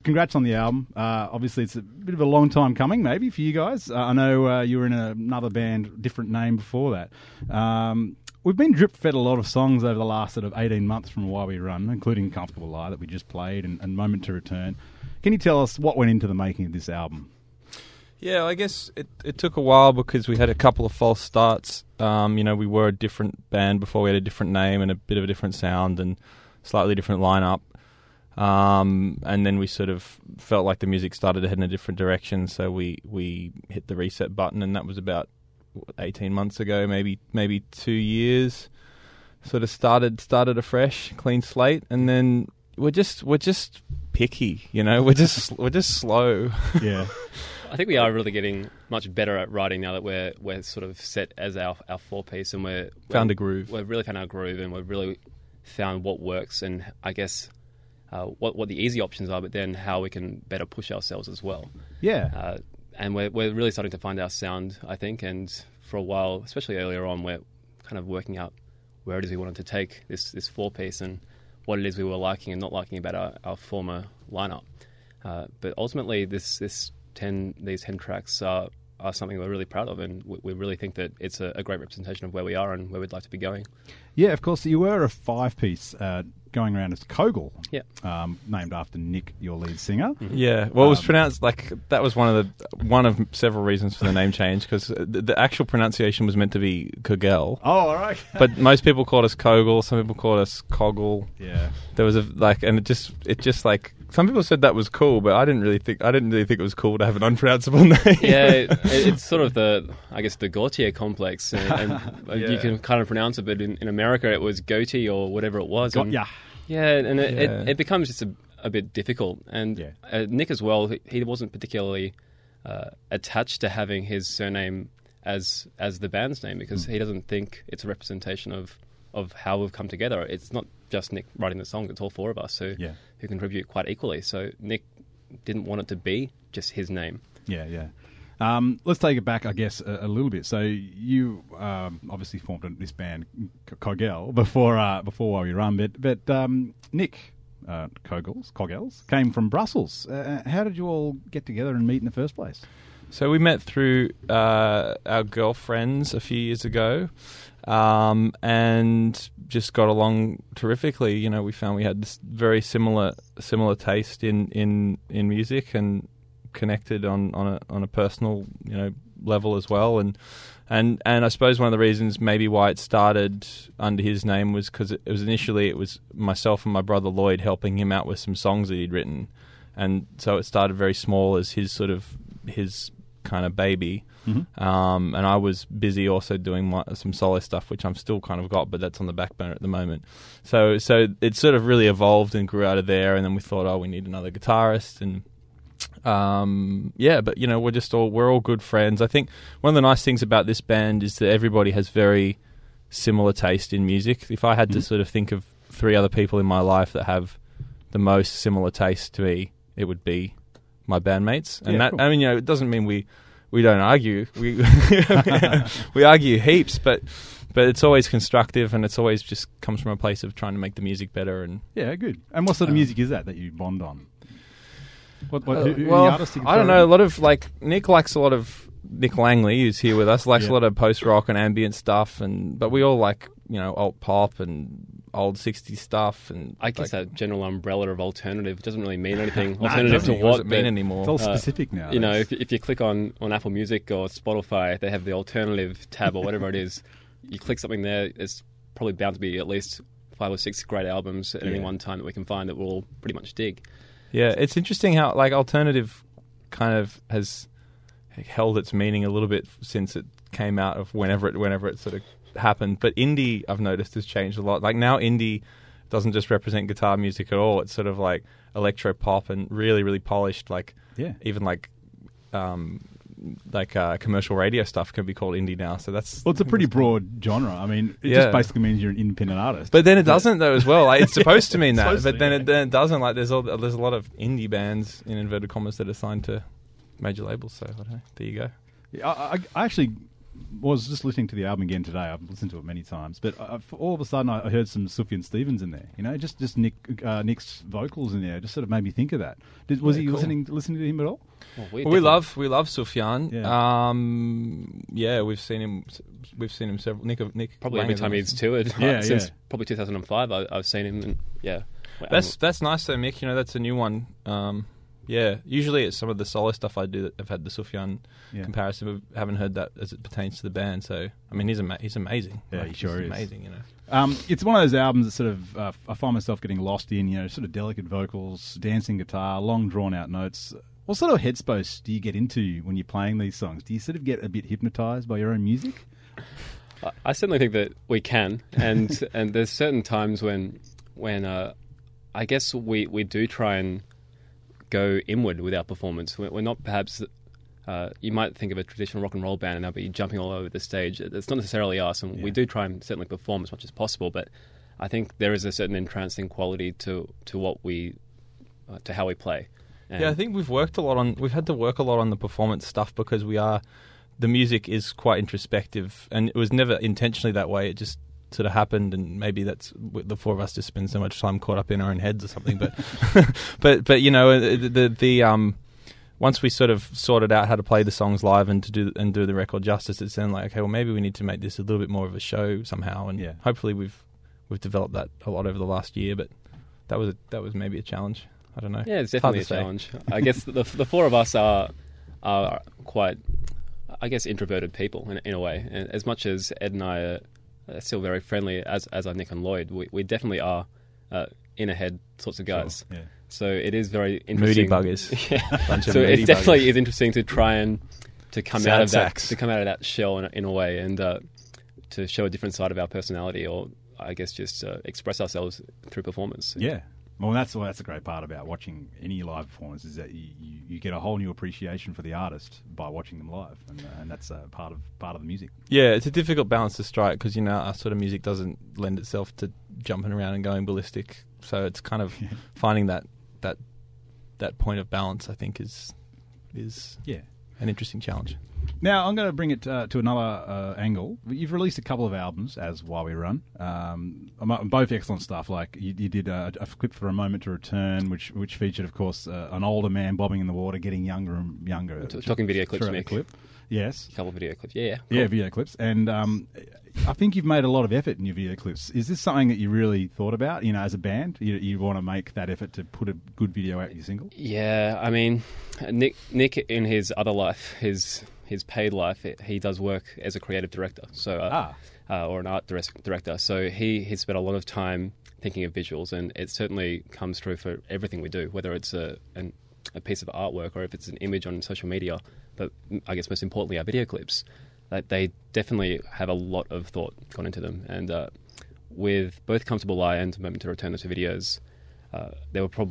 congrats on the album. Obviously, it's a bit of a long time coming, maybe, for you guys. I know you were in another band, different name before that. We've been drip-fed a lot of songs over the last sort of 18 months from While We Run, including Comfortable Lie that we just played and Moment to Return. Can you tell us what went into the making of this album? Yeah, I guess it took a while because we had a couple of false starts. We were a different band before. We had a different name and a bit of a different sound and slightly different lineup. And then we sort of felt like the music started to head in a different direction, so we hit the reset button, and that was about 18 months ago, maybe 2 years. Sort of started afresh, clean slate, and then we're just picky, we're just slow. Yeah. I think we are really getting much better at writing now that we're sort of set as our 4-piece, and we're found a groove. We've really found our groove, and we've really found what works, and I guess what the easy options are, but then how we can better push ourselves as well. Yeah. And we're really starting to find our sound, I think, and for a while, especially earlier on, we're kind of working out where it is we wanted to take this 4-piece and what it is we were liking and not liking about our former lineup. But ultimately, these 10 tracks are something we're really proud of, and we really think that it's a great representation of where we are and where we'd like to be going. Yeah, of course. You were a 5-piece going around as Kogel, named after Nick, your lead singer. Mm-hmm. Yeah, well, it was pronounced like that was one of several reasons for the name change, because the actual pronunciation was meant to be Kogel. Oh, all right. But most people called us Kogel. Some people called us Kogel. Yeah, there was and it just like. Some people said that was cool, but I didn't really think it was cool to have an unpronounceable name. Yeah, it's sort of the Gautier complex, and you can kind of pronounce it, but in America it was Goatee or whatever it was. It becomes just a bit difficult. And Nick as well, he wasn't particularly attached to having his surname as the band's name, because he doesn't think it's a representation of how we've come together. It's not just Nick writing the songs, it's all 4 of us who contribute quite equally. So Nick didn't want it to be just his name. Yeah. Let's take it back, I guess, a little bit. So you obviously formed this band, Kogel, before While We Run, but Nick Kogels came from Brussels. How did you all get together and meet in the first place? So we met through our girlfriends a few years ago, and just got along terrifically. We found we had this very similar taste in music, and connected on a personal level as well. And I suppose one of the reasons maybe why it started under his name was because it was myself and my brother Lloyd helping him out with some songs that he'd written, and so it started very small as his kind of baby. Mm-hmm. And I was busy also doing some solo stuff, which I'm still kind of got, but that's on the back burner at the moment. So it sort of really evolved and grew out of there, and then we thought, we need another guitarist, and but we're all good friends. I think one of the nice things about this band is that everybody has very similar taste in music. If I had to sort of think of 3 other people in my life that have the most similar taste to me, it would be my bandmates. And cool. It doesn't mean we don't argue. We we argue heaps, but it's always constructive, and it's always just comes from a place of trying to make the music better. And yeah, good. And what sort of music is that you bond on? Who I don't know. A lot of Nick likes a lot of Nick Langley, who's here with us, likes a lot of post rock and ambient stuff, but we all like alt pop and old 60s stuff. And I guess that general umbrella of alternative doesn't really mean anything. Alternative to what? Doesn't mean anymore. It's all specific now. If you click on Apple Music or Spotify, they have the alternative tab or whatever it is. You click something there, it's probably bound to be at least 5 or 6 great albums at any one time that we can find that we'll all pretty much dig. Yeah, it's interesting how alternative kind of has held its meaning a little bit since it came out of whenever it sort of happened. But indie, I've noticed, has changed a lot. Now indie doesn't just represent guitar music at all. It's sort of like electro pop and really, really polished. Even commercial radio stuff can be called indie now. So that's it's a pretty broad genre. It just basically means you're an independent artist. But then it doesn't though as well. It's supposed to mean that, but then it doesn't. There's a lot of indie bands in inverted commas that are signed to major labels. So I don't know. There you go. Yeah, I actually was just listening to the album again today. I've listened to it many times, but all of a sudden I heard some Sufjan Stevens in there. You know, just Nick's vocals in there. Just sort of made me think of that. Was he cool. listening to him at all? Well, we love Sufjan. Yeah. We've seen him several. Nick probably every time he's toured. Since probably 2005. I've seen him. And, yeah, that's nice though, Mick. You know, that's a new one. Yeah, usually it's some of the solo stuff I do that I've had the Sufjan comparison, but haven't heard that as it pertains to the band. So, I mean, he's amazing. Yeah, he sure is. Amazing, you know. It's one of those albums that sort of, I find myself getting lost in, you know, sort of delicate vocals, dancing guitar, long drawn-out notes. What sort of headspace do you get into when you're playing these songs? Do you sort of get a bit hypnotised by your own music? I certainly think that we can, and there's certain times when I guess we do try and go inward with our performance. We're not perhaps, you might think of a traditional rock and roll band and they'll be jumping all over the stage. It's not necessarily us, and we do try and certainly perform as much as possible, but I think there is a certain entrancing quality to what we, to how we play. And I think we've had to work a lot on the performance stuff because the music is quite introspective, and it was never intentionally that way. It just sort of happened, and maybe that's the four of us just spend so much time caught up in our own heads or something. But but you know, the once we sort of sorted out how to play the songs live and do the record justice, it's then like, okay, well, maybe we need to make this a little bit more of a show somehow, and hopefully we've developed that a lot over the last year. But that was maybe a challenge. I don't know. Yeah, it's definitely a challenge. I guess the four of us are quite, I guess, introverted people in a way, and as much as Ed and I are still very friendly, as are Nick and Lloyd. We definitely are in ahead sorts of guys. Sure, yeah. So it is very interesting. Moody buggers. Yeah. So it definitely is interesting to try and to come out of that shell in a way, and to show a different side of our personality, or I guess just express ourselves through performance. Yeah. Well, that's a great part about watching any live performance, is that you get a whole new appreciation for the artist by watching them live, and that's part of the music. Yeah, it's a difficult balance to strike because, you know, our sort of music doesn't lend itself to jumping around and going ballistic. So it's kind of finding that point of balance, I think, is an interesting challenge. Now, I'm going to bring it to another angle. You've released a couple of albums as While We Run. Both excellent stuff. Like you did a clip for A Moment to Return, which featured, of course, an older man bobbing in the water, getting younger and younger. Talking video clips, Mick. Clip. Yes. A couple of video clips. Yeah. Cool. Yeah, video clips. And I think you've made a lot of effort in your video clips. Is this something that you really thought about, you know, as a band? You want to make that effort to put a good video out your single? Yeah, I mean, Nick in his other life, his paid life, he does work as a creative director, so or an art director. So he spent a lot of time thinking of visuals, and it certainly comes through for everything we do, whether it's a piece of artwork or if it's an image on social media. But I guess most importantly, our video clips, they definitely have a lot of thought gone into them. And with both Comfortable Lie and A Moment to Return, the two videos, there were probably